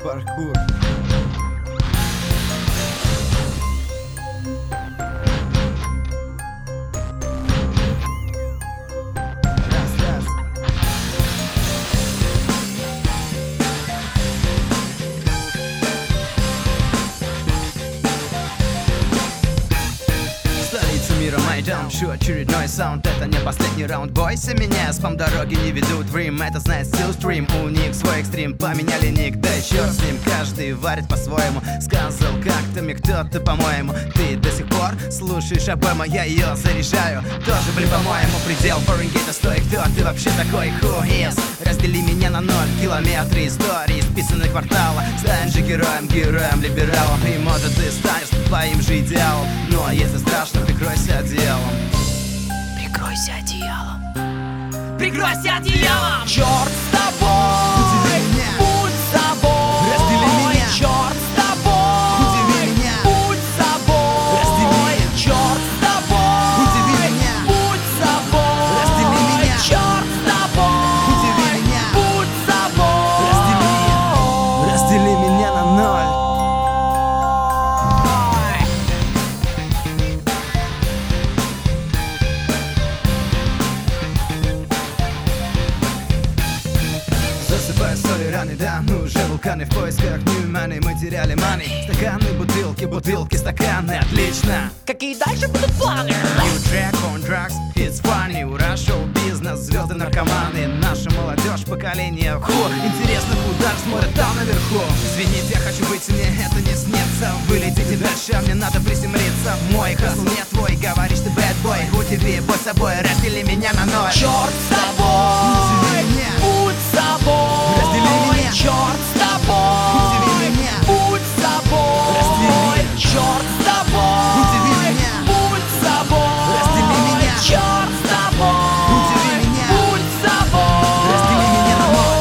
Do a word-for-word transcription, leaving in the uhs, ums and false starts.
Паркур. Майдан, шу очередной саунд, это не последний раунд. Бойся меня, спам дороги не ведут в Рим. Это знает Stillstream, у них свой экстрим. Поменяли ник, да и черт с ним. Каждый варит по-своему. Сказал как-то мне кто-то, по-моему. Ты до сих пор слушаешь обойма, я ее заряжаю. Тоже, блин, по-моему, предел Фаренгейта. Стой, кто ты вообще такой? Who is? Раздели меня на ноль, километры истории, списаны квартала. Станешь же героем, героем, либералом. И может ты станешь твоим же идеалом. Ну а если страшно, прикройся одеялом. Прикройся одеялом. Прикройся одеялом. Черт с тобой, будь собой. Раздели меня. Черт с тобой, удиви меня. Будь собой. Раздели меня. Черт с тобой, удиви меня. Будь собой. Раздели меня. Черт с тобой, удиви меня. Будь собой. Раздели меня. Раздели меня на ноль. Соли раны, да, мы уже вулканы в поисках new money. Мы теряли money. Стаканы, бутылки, бутылки, стаканы, отлично. Какие дальше будут планы? New track on drugs, it's funny. Ура, шоу-бизнес, звезды, наркоманы. Наша молодежь, поколение ху. Интересных удар смотрят там наверху. Извините, я хочу выйти, мне это не снится. Вылетите дальше, а мне надо приземлиться. Мой хасл не твой, говоришь ты bad boy. Удиви, будь собой, раздели меня на ноль. Черт с тобой, будь собой. Раздели меня. Черт с тобой, удиви меня. Будь собой. Раздели. Черт с тобой, удиви меня. Будь собой. Раздели меня. Черт с тобой, удиви меня. Будь собой. Раздели меня на ноль.